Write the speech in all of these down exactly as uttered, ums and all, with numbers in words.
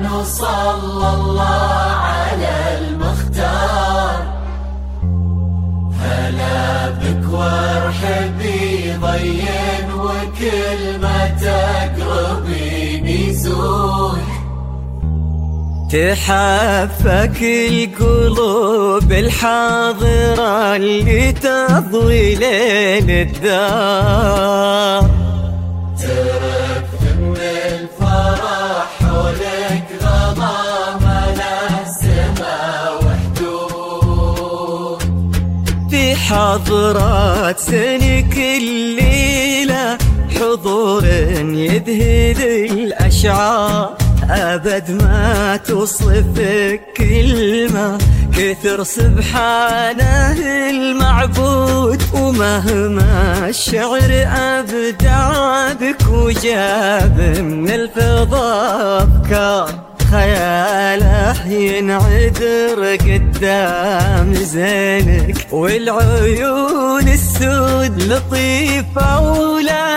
الرحمن صلى الله على المختار. هلا بك وارحبي ضين وكل ما تقربين يزول. تحفك القلوب الحاضرة اللي تضوي ليل الدار. تركت من الفرح حولك غضام له سما وحدود. في حضرات سنك الليلة حضور يذهل الأشعار. أبد ما توصفك كلمة كثر سبحانه المعبود. ومهما الشعر أبدع بك وجاب من الفضاء أفكار. خياله ينعذر قدام زينك. والعيون السود لطيفة ولا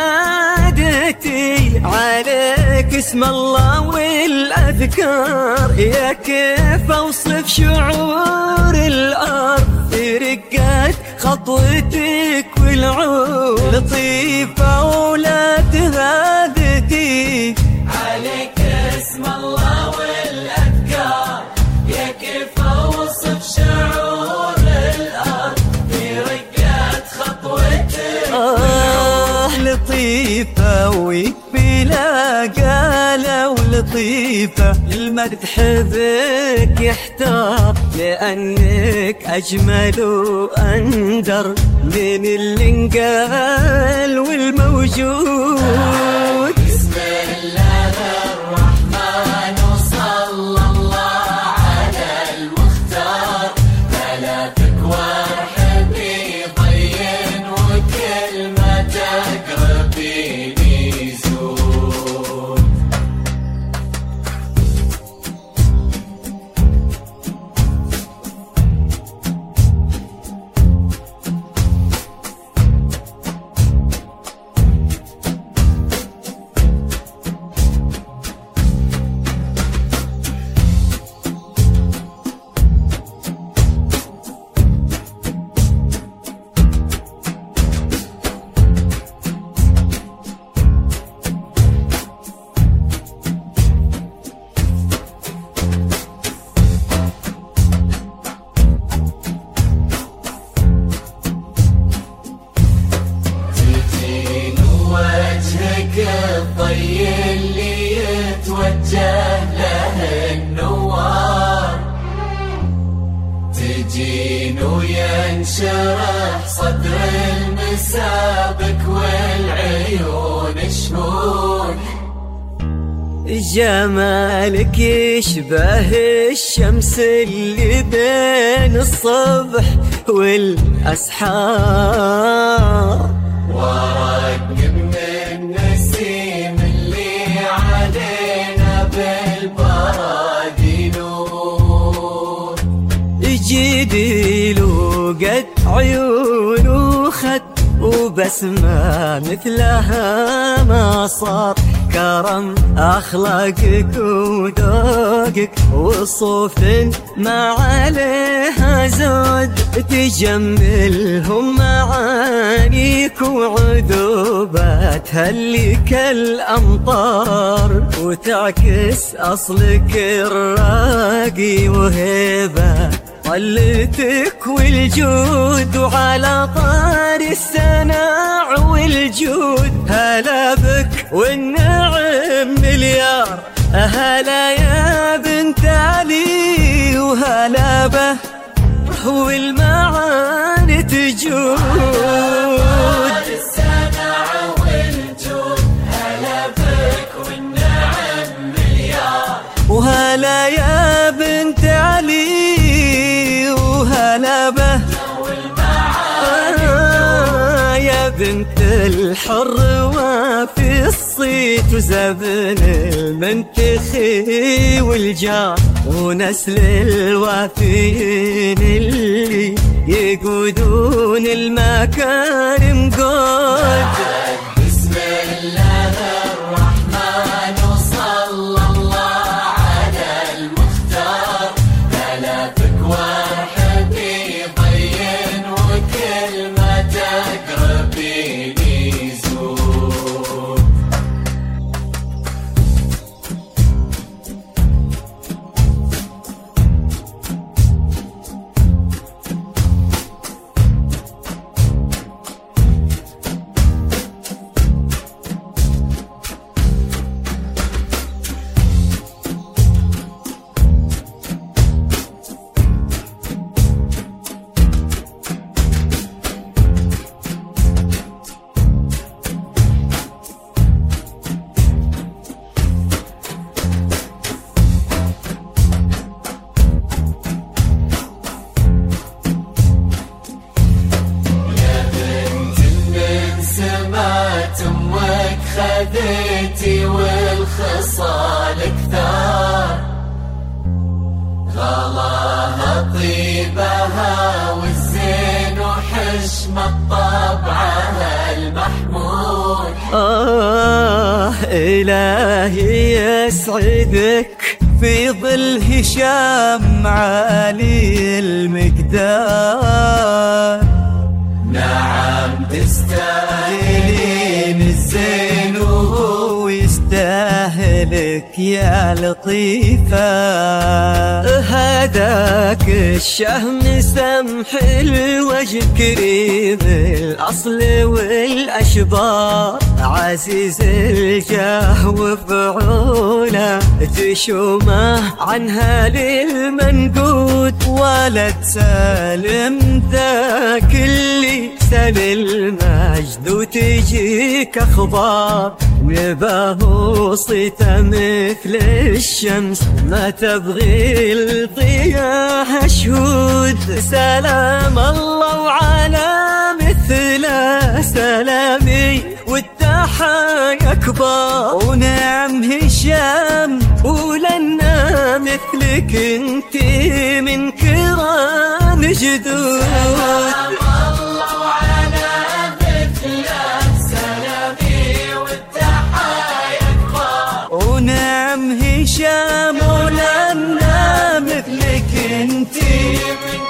تهادتي عليك اسم الله والأذكار. يا كيف أوصف شعور الأرض في رقات خطوتك والعود. لطيفة ولا تهادتي عليك اسم الله والأذكار. يا كيف أوصف شعور الأرض في رقات خطوتك. آه لطيفة ويكفي لا قالة ولطيفة المدح بك يحتار. لأنك أجمل وأندر من اللي انقال والموجود. بسم الله الرحمن صلى الله على المختار. هلا بك وارحبي ضين وكل ما تقربين يزول. الضي اللي يتوجه له النوار. تجين وينشرح صدر المسابك والعيون شهود. جمالك يشبه الشمس اللي بين الصبح والأسحار. ورق من النسيم اللي علينا بالبراد نور. جديل وقد عيون وخد وبسمة مثلها ما صار. كرم أخلاقك وذوقك وصوف ما عليها زود. تجملهم معانيك وعذوباتها اللي كالأمطار. وتعكس أصلك الراقي وهبة طلتك والجود. وعلى طار السناع والجود هلا بك والنعم مليار. هلا يا بنت علي وهلا به والمعاني تجود. السناع والجود هلا بك والنعم مليار. وهلا يا بنت علي وهلا به آه يا بنت الحر وفي الصيت وزبن المنتخي والجار. ونسل الوافيين اللي يقودون المكارم قد. بسم الله الرحمن صلى الله آه إلهي يسعدك في ظل هشام عالي المقدار. نعم تستاهلين الزين وهو يستاهلك يا لطيفة. هداك الشهم سمح الوجه كريم الأصل والأشبار، عزيز الجاه وفعوله تشومه عنها للمنقود. ولد سالم ذاك اللي سل المجد وتجيك أخبار، نباه صيته مثل الشمس ما تبغي الضياء شهود. سلام الله وعلى مثله سلامي والتحايا كبار. ونعم هشام ولنا مثلك انتي من كرام جدود. ونعم هشام ولنا مثلك انتي من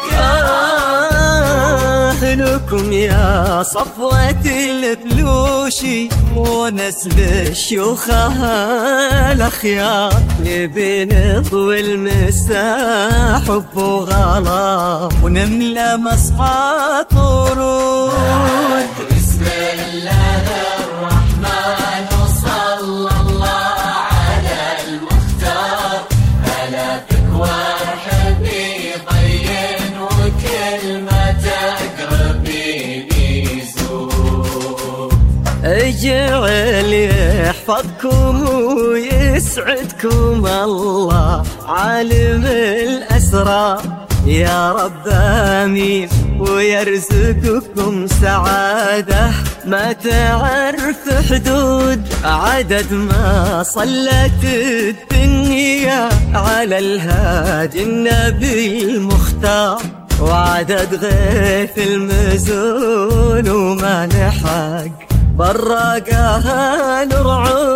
كرام. لكم يا صفوة الفلوشي ونسب الشيوخة الأخيار، نبي نطوي المساح حب وغلا ونملى مصحى طرود. بسم الله الرحمن وصلى الله على المختار، ألا تكوى حبيبين وكلمة تقربيني زور. اجعل يحفظكم ويسعدكم الله عالم الأسرار يا رب آمين، ويرزقكم سعادة ما تعرف حدود. عدد ما صلت الدنيا على الهادي النبي المختار، وعدد غيث المزون وما نحق براقها نرعود.